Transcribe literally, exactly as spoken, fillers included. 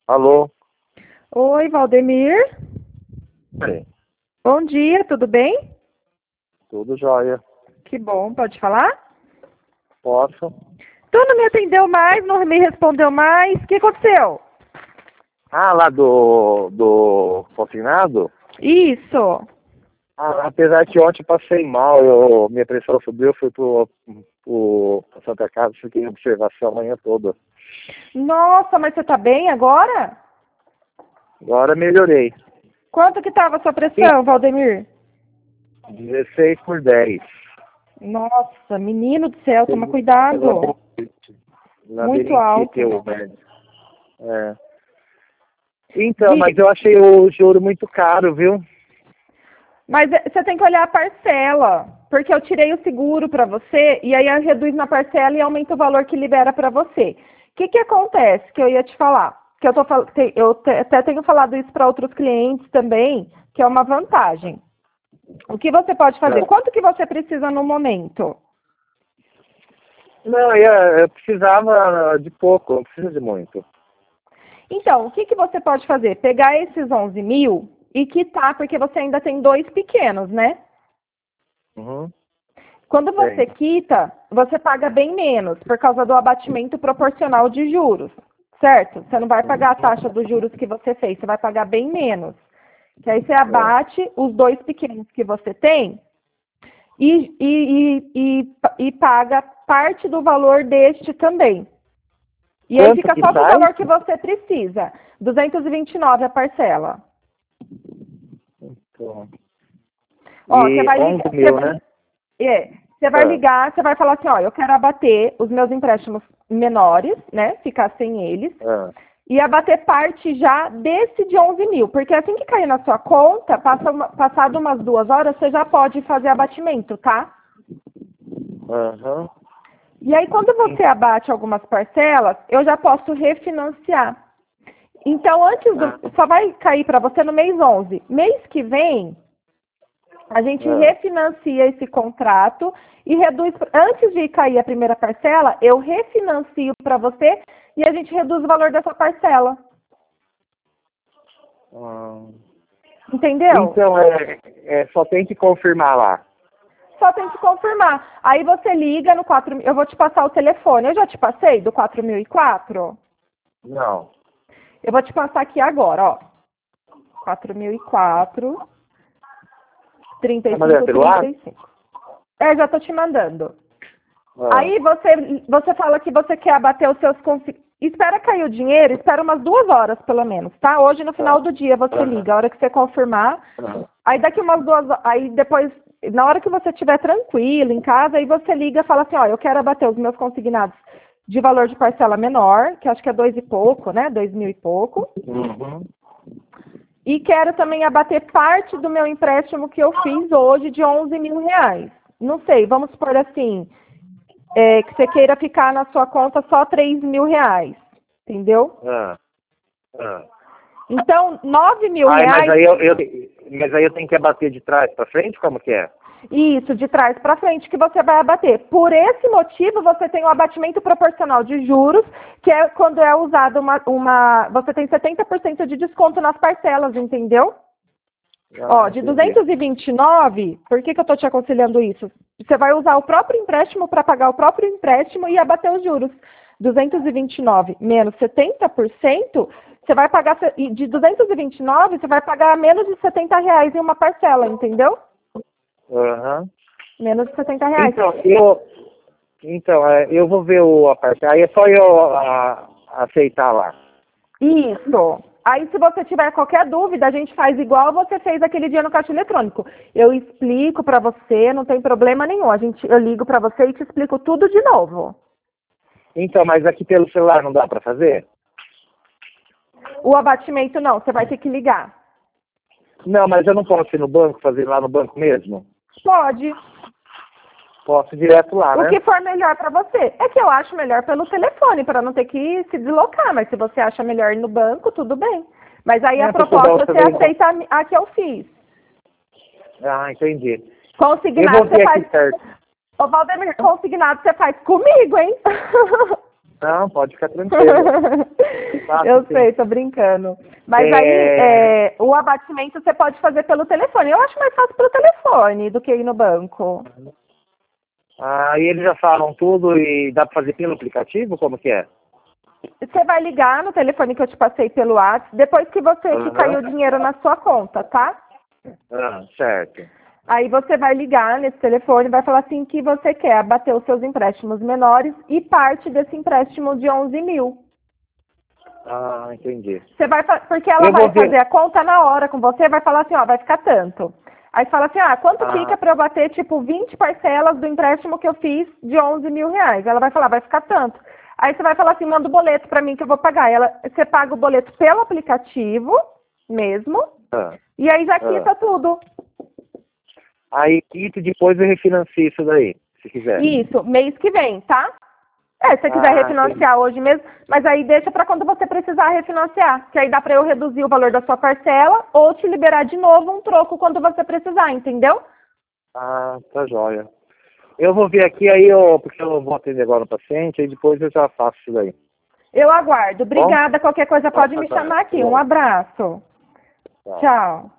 Alô? Oi, Valdemir. Sim, Bom dia, tudo bem? tudo jóia. Que bom, pode falar? Posso? Tu não me atendeu mais, não me respondeu mais. O que aconteceu? Ah, lá do, do consignado? Isso. Ah, apesar que ontem eu passei mal, eu, minha pressão subiu, eu fui pro, pro pra Santa Casa, fiquei em observação a manhã toda. Nossa, mas você tá bem agora? Agora melhorei. Quanto que tava a sua pressão, Valdemir? dezesseis por dez. Nossa, menino do céu, toma cuidado. Muito Labirintite, alto. eu, velho. É. Então, Diga- mas eu achei o juro muito caro, viu? Mas é, você tem que olhar a parcela, porque eu tirei o seguro para você e aí eu reduz na parcela e aumenta o valor que libera para você. O que que acontece? Que eu ia te falar, que eu tô fal- te- eu te- até tenho falado isso para outros clientes também, que é uma vantagem. O que você pode fazer? É. Quanto que você precisa no momento? Não, eu, eu precisava de pouco, não precisa de muito. Então, o que que você pode fazer? Pegar esses onze mil e quitar, porque você ainda tem dois pequenos, né? Uhum. Quando você Tem. quita, você paga bem menos, por causa do abatimento proporcional de juros, certo? Você não vai pagar a taxa dos juros que você fez, você vai pagar bem menos. Que aí você É. abate os dois pequenos que você tem e, e, e, e, e paga parte do valor deste também. E aí Quanto fica que só com o sai? valor que você precisa. duzentos e vinte e nove a parcela. Então, Ó, você e vai onze ligar. mil, né? É, você vai É. ligar, você vai falar assim, ó, eu quero abater os meus empréstimos menores, né? Ficar sem eles. É. E abater parte já desse de onze mil. Porque assim que cair na sua conta, passa uma, passado umas duas horas, você já pode fazer abatimento, tá? Aham. E aí, quando você abate algumas parcelas, eu já posso refinanciar. Então, antes Ah, do. Só vai cair para você no mês onze. Mês que vem, a gente é. refinancia esse contrato e reduz. Antes de cair a primeira parcela, eu refinancio para você e a gente reduz o valor dessa parcela. Ah. Entendeu? Então, é, é, só tem que confirmar lá. Só tem que confirmar. Aí você liga no quatro mil. Eu vou te passar o telefone. Eu já te passei do quatro mil e quatro? Não. Eu vou te passar aqui agora, ó. quatro mil e quatro, trinta Tá e mandando cinco, pelo trinta ar? e cinco. É, já tô te mandando. Ah. Aí você, você fala que você quer abater os seus consi... Espera cair o dinheiro, espera umas duas horas pelo menos, tá? Hoje no final Tá. do dia você Aham. liga, a hora que você confirmar. Aham. Aí daqui umas duas ho- aí depois, na hora que você estiver tranquilo em casa, aí você liga e fala assim, ó, eu quero abater os meus consignados de valor de parcela menor, que acho que é dois e pouco, né? Dois mil e pouco. Uhum. E quero também abater parte do meu empréstimo que eu fiz hoje de onze mil reais. Não sei, vamos supor assim, é, que você queira ficar na sua conta só três mil reais, entendeu? Ah. Ah. Então, nove mil Ai, mas reais, aí eu, eu, mas aí eu tenho que abater de trás pra frente? Como que é? isso, de trás para frente, que você vai abater. Por esse motivo, você tem o abatimento proporcional de juros, que é quando é usado uma, uma você tem setenta por cento de desconto nas parcelas, entendeu? Ah, Ó, de entendi. duzentos e vinte e nove, por que, que eu estou te aconselhando isso? Você vai usar o próprio empréstimo para pagar o próprio empréstimo e abater os juros. duzentos e vinte e nove menos setenta por cento, você vai pagar, e de duzentos e vinte e nove, você vai pagar menos de setenta reais em uma parcela, entendeu? Aham. Menos de setenta reais. Então, eu, então é, eu vou ver o apartamento. Aí é só eu a, aceitar lá. Isso. Aí, se você tiver qualquer dúvida, a gente faz igual você fez aquele dia no caixa eletrônico. Eu explico para você, não tem problema nenhum. A gente, eu ligo para você e te explico tudo de novo. Então, mas aqui pelo celular não dá pra fazer? O abatimento não, você vai ter que ligar. Não, mas eu não posso ir no banco, fazer lá no banco mesmo? Pode. Posso ir direto lá, O né? que for melhor para você. É que eu acho melhor pelo telefone, para não ter que se deslocar. Mas se você acha melhor ir no banco, tudo bem. Mas aí a É, porque o proposta banco você também... aceita a que eu fiz. Ah, entendi. Eu Consignado vou você ver faz. aqui certo. Ô, Valdemir, consignado você faz comigo, hein? Não, pode ficar tranquilo. Faço, Eu sim. sei, tô brincando. Mas É... aí, é, o abatimento você pode fazer pelo telefone. Eu acho mais fácil pelo telefone do que ir no banco. Aí eles já falam tudo e dá para fazer pelo aplicativo? Como que é? Você vai ligar no telefone que eu te passei pelo WhatsApp, depois que você que Aham. caiu o dinheiro na sua conta, tá? Ah, certo. Aí você vai ligar nesse telefone e vai falar assim que você quer abater os seus empréstimos menores e parte desse empréstimo de onze mil. Ah, entendi. Você vai, fa- porque ela Eu vai vou ver. fazer a conta na hora com você, vai falar assim, ó, vai ficar tanto. Aí você fala assim, ah, quanto Ah, fica para eu bater, tipo, vinte parcelas do empréstimo que eu fiz de onze mil reais? Ela vai falar, vai ficar tanto. Aí você vai falar assim, manda o boleto para mim que eu vou pagar. Ela, você paga o boleto pelo aplicativo mesmo, ah, e aí já ah. quita tudo. Aí quito e depois eu refinancio isso daí, se quiser. Isso, mês que vem, tá? É, se você quiser Ah, entendi. refinanciar hoje mesmo, mas aí deixa para quando você precisar refinanciar, que aí dá para eu reduzir o valor da sua parcela ou te liberar de novo um troco quando você precisar, entendeu? Ah, tá jóia. Eu vou ver aqui aí, eu, porque eu vou atender agora o paciente, aí depois eu já faço isso daí. Eu aguardo. Bom? Obrigada. Qualquer coisa Tá, pode tá, me tá. chamar aqui. Um Bom, abraço. tchau. Tchau.